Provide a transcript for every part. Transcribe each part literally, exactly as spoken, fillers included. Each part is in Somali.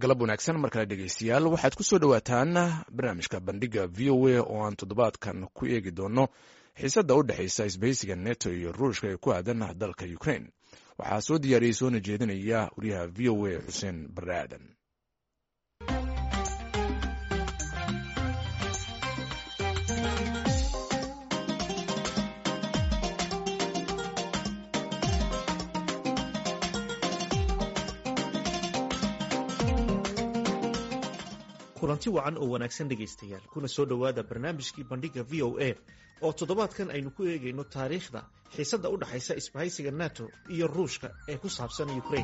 galab wanaagsan markale dhegeystayaal waxaad ku soo dhowaataan barnaamijka bandhiga v o a oo aan toddobaadkan ku eegi doono xiisadda u dhexaysa isbahaysiga neto iyo ruushka ee ku aadan dalka ukraine waxaa soo diyaariyey soona jeedinaya wariyaha v o a xuseen barre aadan. kulanti wacan oo wanaagsan dhegaystayaal kuna soo dhowaada barnaamijkii bandhiga v o a oo toddobaadkan aynu ku eegayno taariikhda xiisadda u dhaxaysa isbahaysiga nato iyo ruushka ee ku saabsan ukraine.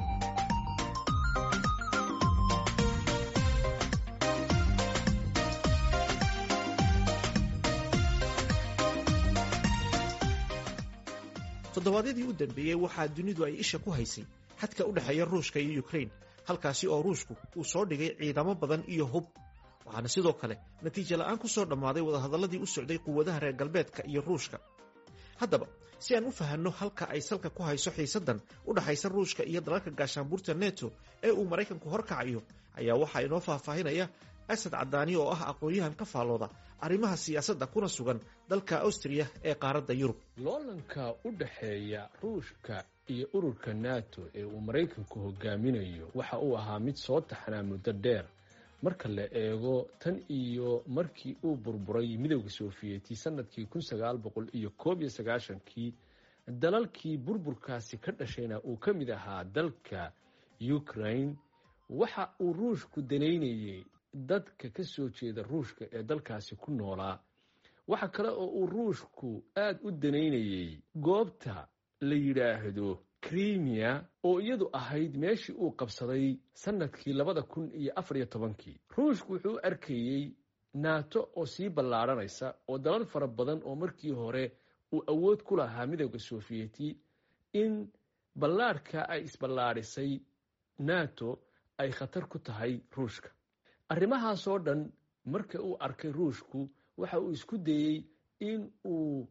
toddobaadyadii u dambeeyey waxaa dunidu ay isha ku haysay xadka u dhexeeya ruushka iyo ukraine, halkaasi oo ruushku uu soo dhigay ciidamo badan iyo hub, waxaana sidoo kale natiijo la'aan ku soo dhammaaday wadahadalladii u socday quwadaha reer galbeedka iyo ruushka. haddaba si aan u fahanno halka ay salka ku hayso xiisaddan u dhaxaysa ruushka iyo dalalka gaashaanbuurta neto ee uu maraykanku horkacayo, ayaa waxaa inoo faahfaahinaya asad cadaani oo ah aqoon-yahan ka faallooda arrimaha siyaasadda kuna sugan dalka Austria ee qaaradda Yurub. loolanka u dhaxeeya ruushka iyo ururka nato ee uu maraykanku hogaaminayo waxa uu ahaa mid soo taxnaa muddo dheer marka la eego tan iyo markii uu burburay midowda sofiyeeti sanadkii kun sagaal boqol iyo koob iyo sagaashankii. dalalkii burburkaasi ka dhashayna uu ka mid ahaa dalka Ukraine. waxa uu ruushku danaynayay dadka ka soo jeeda ruushka ee dalkaasi ku noolaa. waxa kale oo uu ruushku aad u danaynayay goobta la yidhaahdo Crimea oo iyadu ahayd meeshii uu qabsaday sanadkii labada kun iyo afar iyo tobankii. ruushku wuxuu arkayey nato oo sii ballaaranaysa oo dalal fara badan oo markii hore uu awood ku lahaa midowda sofiyeeti in ballaarhka ay isballaadhisay nato ay khatar ku tahay ruushka. arrimahaasoo dhan marka uu arkay ruushku waxa uu isku dayey in uu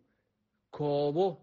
koobo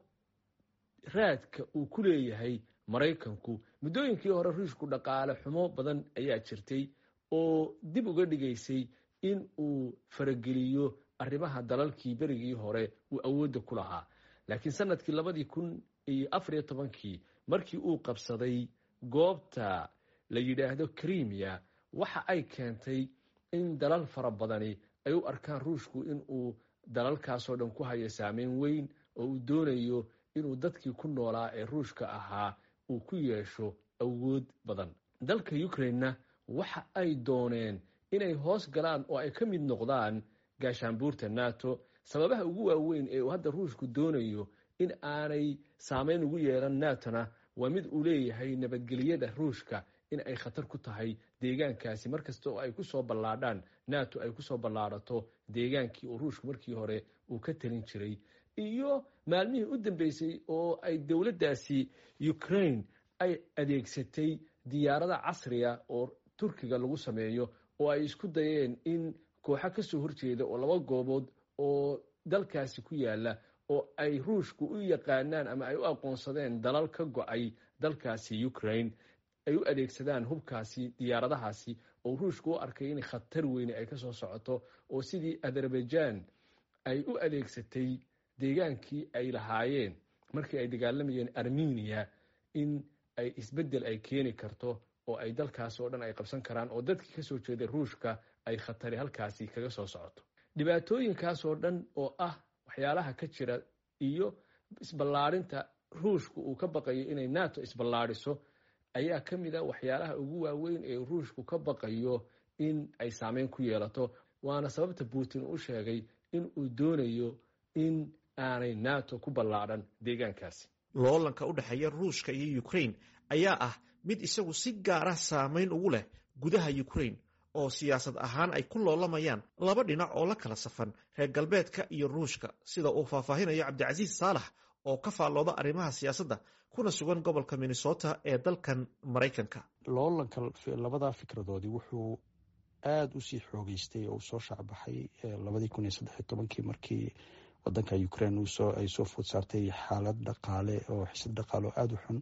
raadka uu ku leeyahay maraykanku. muddooyinkii hore ruushku dhaqaale xumo badan ayaa jirtay oo dib uga dhigaysay in uu farageliyo arrimaha dalalkii berigii hore uu awoodda ku lahaa. laakiin sanadkii labadii kun iyo afar iyo tobankii markii uu qabsaday goobta la yidhaahdo Crimea, waxa ay keentay in dalal fara badani ay u arkaan ruushku in uu dalalkaasoo dhan ku hayo saameyn weyn oo uu doonayo inuu dadkii ku noolaa ee ruushka ahaa uu ku yeesho awood badan. dalka Ukraine-na waxa ay dooneen inay hoos galaan oo ay ka mid noqdaan gaashaanbuurta nato. sababaha ugu waaweyn ee uu hadda ruushku doonayo in aanay saameyn ugu yeelan natona waa mid uu leeyahay nabadgelyada ruushka in ay khatar ku tahay deegaankaasi markasta oo ay ku soo ballaadhaan nato ay ku soo ballaadhato deegaankii oo ruushku markii hore uu ka talin jiray. iyo maalmihii u dambeysay oo ay dowladdaasi Ukraine ay adeegsatay diyaarada casriya oo turkiga lagu sameeyo oo ay isku dayeen in kooxo ka soo horjeeda oo laba goobood oo dalkaasi ku yaala oo ay ruushku u yaqaanaan ama ay u aqoonsadeen dalal ka go-ay dalkaasi Ukraine ay u adeegsadaan hubkaasi diyaaradahaasi oo ruushku u arkay in khatar weyne ay ka soo socoto. oo sidii Azerbaijan ay u adeegsatay deegaankii ay lahaayeen markii ay dagaalamayeen Armenia in ay isbeddel ay keeni karto oo ay dalkaas oo dhan ay qabsan karaan oo dadkii ka soo jeeday ruushka ay khatari halkaasi kaga soo socoto. dhibaatooyinkaasoo dhan oo ah waxyaalaha ka jira iyo isballaarinta ruushku uu ka baqayo inay nato isballaadhiso ayaa ka mid a waxyaalaha ugu waaweyn ee ruushku ka baqayo in ay saameyn ku yeelato. waana sababta Putin u sheegay in uu doonayo in aanay nato ku ballaadhan deegaankaasi. loolanka u dhexeeya ruushka iyo Ukraine ayaa ah mid isagu si gaara saameyn ugu leh gudaha Ukraine oo siyaasad ahaan ay ku loolamayaan laba dhinac oo la kala safan reer galbeedka iyo ruushka, sida uu faahfaahinayo Cabdicasiis Saalax oo ka faallooda arrimaha siyaasadda kuna sugan gobolka Minnesota ee dalkan Maraykanka. loolanka labada fikradoodii wuxuu aad u sii xoogeystay oo soo shacbaxay labadii kun iyo saddex iyo tobankii markii wadanka Ukraine uu soo ay soo food saartay xaalad dhaqaale oo xisad dhaqaale oo aad u xun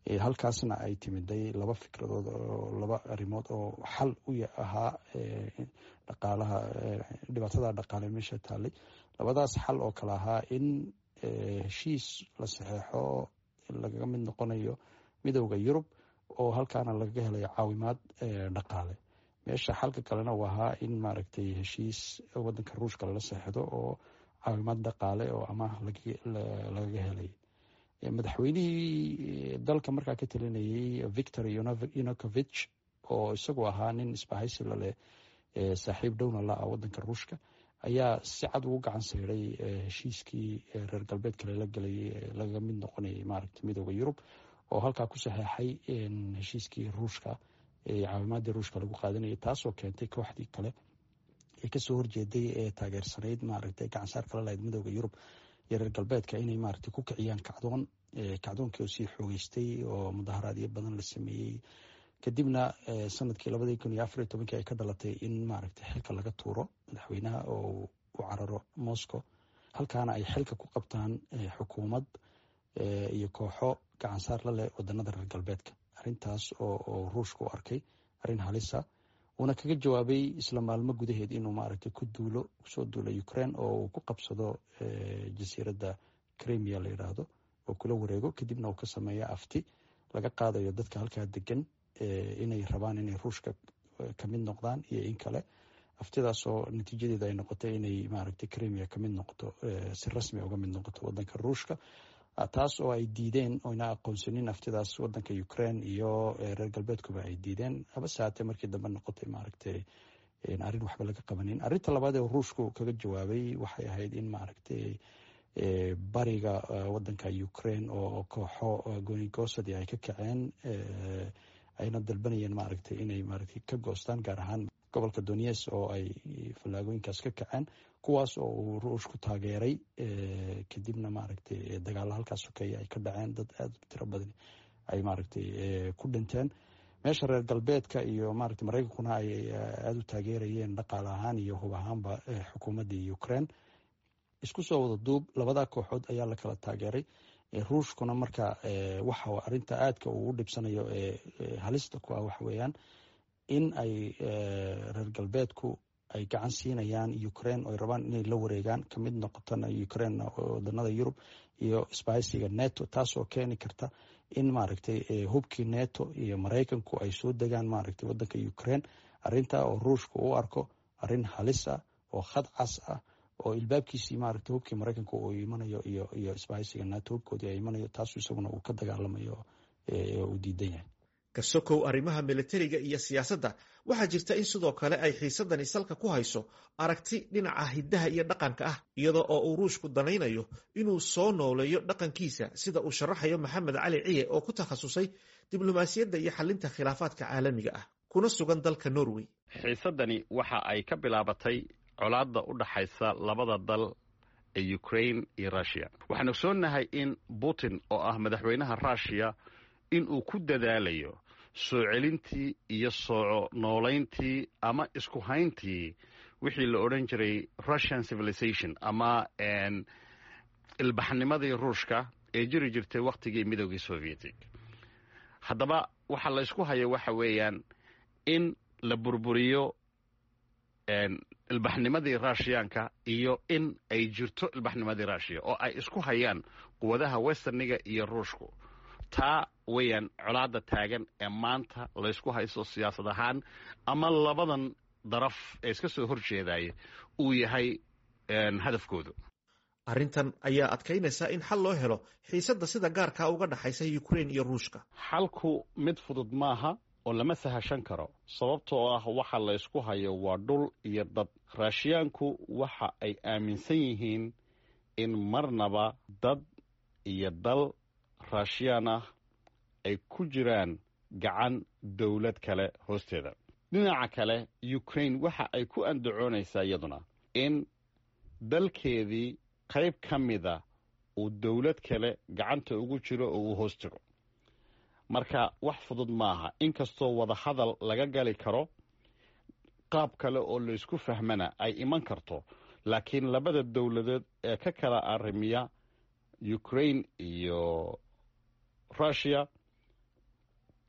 halkaasna ay timiday laba fikradood oo laba arrimood oo xal u ahaa dhaqaalaha dhibaatada dhaqaale meesha taallay. labadaas xal oo kale ahaa in heshiis la saxeexo lagaga mid noqonayo midowda yurub oo halkaana lagaga helayo caawimaad dhaqaale. meesha xalka kalena u ahaa in maaragtay heshiis wadanka ruushka lala saxeexdo oo caawimaad dhaqaale oo amaah lagaga helay. madaxweynihii dalka markaa ka talinayay Viktor Yanukovych oo isagu ahaa nin isbahaysi la leh saaxiib dhowna la ah wadanka ruushka ayaa si cad ugu gacan sayray heshiiskii reer galbeedka lala gelayay lagaga mid noqonayay maaragtay midowda yurub oo halkaa ku saxeexay heshiiskii ruushka caawimaadii ruushka lagu qaadanayay, taasoo keentay kooxdii kale ee kasoo horjeeday ee taageersanayd maaragtay gacansaar kala lahayd midowda yurub iyo reer galbeedka inay maaragtay ku kiciyaan kacdoon kacdoonkii oo sii xoogeystay oo mudaharaadyo badan la sameeyey. kadibna sanadkii labadii kun iyo afar iyo tobankii ay ka dhalatay in maaragtay xilka laga tuuro madaxweynaha oo u cararo Moscow, halkaana ay xilka ku qabtaan xukuumad iyo kooxo gacansaar la leh wadanada reer galbeedka. arrintaas oo ruushka u arkay arrin halisa, uuna kaga jawaabay isla maalmo gudaheed inuu maaragtay ku duulo kusoo duulo Ukraine oo uu ku qabsado jasiiradda Crimea la yidhaahdo oo kula wareego, kadibna uu ka sameeyo afti laga qaadayo dadka halkaa degan inay rabaan inay ruushka ka mid noqdaan iyo in kale. aftidaas oo natiijadeeda ay noqotay inay maaragtay Crimea ka mid noqoto si rasmi uga mid noqoto wadanka ruushka, taas oo ay diideen oyna aqoonsanin aftidaas wadanka Ukraine iyo reer galbeedkuba ay diideen. habase haatee markii dambe noqotay maaragtay arrin waxba laga qabanin. arrinta labaad ee ruushku kaga jawaabay waxay ahayd in maaragtay bariga wadanka Ukraine oo kooxo goonigoosadi ay ka kaceen ayna dalbanayeen maaragtay inay maaragtay ka goostaan, gaar ahaan gobolka Donetsk oo ay fallaagooyinkaas ka kaceen, kuwaas oo uu ruushku taageeray. kadibna maaragtay dagaalo halkaas sokeeye ay ka dhaceen, dad aad u tiro badan ay maaragtay ku dhinteen. meesha reer galbeedka iyo maaragtay Mareykankuna ay aad u taageerayeen dhaqaale ahaan iyo hub ahaanba xukuumaddii Ukraine. isku soo wada duub labada kooxood ayaa la kala taageeray. ruushkuna marka waxa arrinta aadka uu u dhibsanayo ee halista ku ah waxa weeyaan in ay reer galbeedku ay gacan siinayaan Ukraine oo rabaan inay la wareegaan ka mid noqotana Ukraine wadanada Yurub iyo isbahaysiga NATO, taasoo keeni karta in maaragtay hubkii NATO iyo Mareykanku ay soo degaan maaragtay wadanka Ukraine. arrinta oo ruushku u arko arrin halis ah oo khad cas ah oo ilbaabkiisii maaragtay hubkii Mareykanku uu imanayo iyo iyo isbahaysiga NATO hubkoodii ay imanayo, taasoo isaguna uu ka dagaalamayo ee uu diidan yahay. kasokow arrimaha militariga iyo siyaasadda waxaa jirta in sidoo kale ay xiisadani salka ku hayso aragti dhinaca hiddaha iyo dhaqanka ah, iyada oo uu ruushku danaynayo inuu soo nooleeyo dhaqankiisa, sida uu sharaxayo Maxamed Cali Ciye oo ku takhasusay diblomaasiyadda iyo xalinta khilaafaadka caalamiga ah kuna sugan dalka Norway. xiisadani waxa ay ka bilaabatay colaadda u dhaxaysa labada dal ee Ukraine iyo Russia. waxaan ogsoonahay in Putin oo ah madaxweynaha Russia in uu ku dadaalayo soo celintii iyo soo noolayntii ama isku hayntii wixii la odhan jiray Russian civilization ama ilbaxnimadii ruushka ee jiri jirtay wakhtigii midowgii Soviyetic. haddaba waxa la isku hayo waxa weeyaan in la burburiyo ilbaxnimadii Russianka iyo in ay jirto ilbaxnimadii Russia oo ay isku hayaan quwadaha westerniga iyo ruushku. taa weeyaan colaadda taagan ee maanta laysku haysto siyaasad ahaan ama labadan daraf ee iska soo horjeedaya uu yahay hadafkoodu. arrintan ayaa adkaynaysa in xal loo helo xiisadda sida gaarka uga dhaxaysa Ukraine iyo Ruushka. xalku mid fudud maaha oo lama sahashan karo, sababtoo ah waxa la isku hayo waa dhul iyo dad. Raashiyaanku waxa ay aaminsan yihiin in marnaba dad iyo dal Russian ah ay ku jiraan gacan dawlad kale hoosteeda. dhinaca kale Ukraine waxa ay ku andacoonaysaa iyaduna in dalkeedii qayb ka mida uu dawlad kale gacanta ugu jiro oo uu hoos jiro. marka wax fudud maaha, inkastoo wada hadal laga gali karo, qaab kale oo la isku fahmana ay iman karto, laakiin labada dawladood ee ka kala arrimiya Ukraine iyo Russia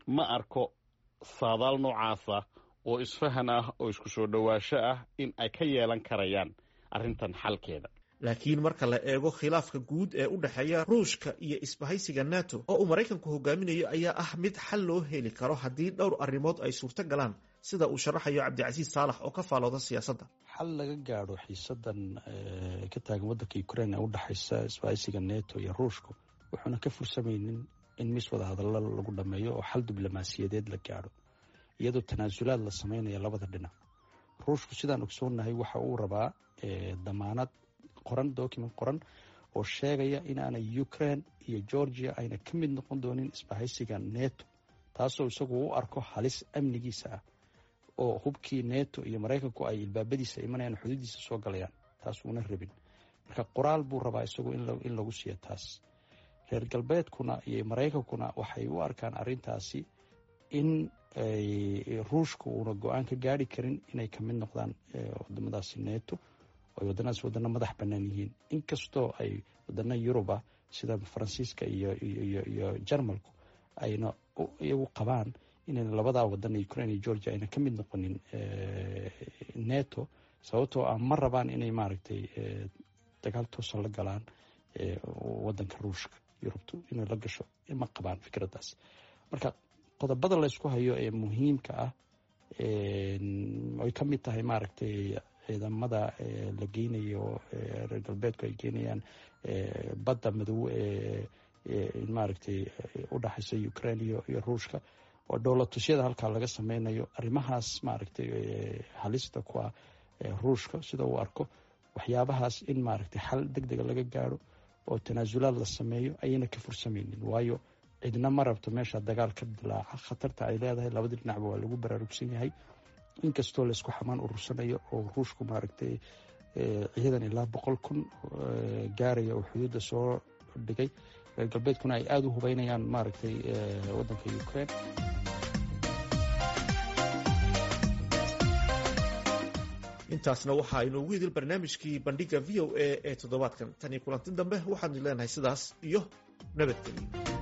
ma arko saadaal noocaasa oo isfahan ah oo isku soo dhowaasho ah in ay ka yeelan karayaan arrintan xalkeeda. laakiin marka la eego khilaafka guud ee u dhexeeya ruushka iyo isbahaysiga nato oo uu maraykanku hogaaminayo ayaa ah mid xal loo heli karo haddii dhowr arrimood ay suurto galaan, sida uu sharaxayo cabdicasiis saalax oo ka faalooda siyaasadda. xal laga gaadho xiisadan ka taagan waddanka ukraine ee u dhexaysa isbahaysiga nato iyo ruushku wuxuuna ka fursamaynin in mis wada hadallo lagu dhammeeyo oo xal diblomaasiyadeed la gaadho iyadoo tanaasulaad la sameynaya labada dhinac. ruushku sidaan ogsoonnahay waxa uu rabaa damaanad qoran document qoran oo sheegaya inaanay Ukraine iyo Georgia ayna ka mid noqon doonin isbahaysiga NATO, taasoo isagu u arko halis amnigiisa ah oo hubkii NATO iyo Mareykanku ay ilbaabadiisa imanayaan xuduudiisa soo galayaan, taas uuna rabin. marka qoraal buu rabaa isagu in lagu siiyo taas. reer galbeedkuna iyo Mareykankuna waxay u arkaan arrintaasi in ruushku uuna go-aan ka gaari karin inay ka mid noqdaan wadamadaasi NATO oo wadanaas wadana madax bannaan yihiin, inkastoo ay wadana Yuruba sida Faransiiska iyo iyo iyo Jarmalku ayna iyagu qabaan in labada wadan Ukraine iyo Georgia ayna ka mid noqonin NATO, sababtoo ah ma rabaan inay maaragtay dagaal toos la galaan wadanka ruushka. Yurubtu inay la gasho ma qabaan fikradaas. marka qodobada la isku hayo ee muhiimka ah ay ka mid tahay maaragtay ciidamada la geynayo reer galbeedku ay geynayaan badda madow ee maaragtay u dhaxaysa Ukraine iyo Ruushka oo dowlatusyada halka laga sameynayo. arrimahaas maaragtay halista ku ah Ruushka sida uu arko waxyaabahaas in maaragtay xal degdeg laga gaaro oo tanaasulaad la sameeyo ayna ka fursameynin, waayo cidna ma rabto meesha dagaal ka dilaaca. khatarta ay leedahay labada dhinacba waa lagu baraarugsan yahay, inkastoo la isku xamaan urursanayo oo ruushku maaragtay ciidan ilaa boqol kun gaaraya oo xuduudda soo dhigay, reer galbeedkuna ay aada u hubeynayaan maaragtay waddanka Ukraine. intaasna waxa aynu ugu idil barnaamijkii bandhiga v o a ee toddobaadkan. tan iyo kulanti dambe waxaanu leenahay sidaas iyo nabadgelyo.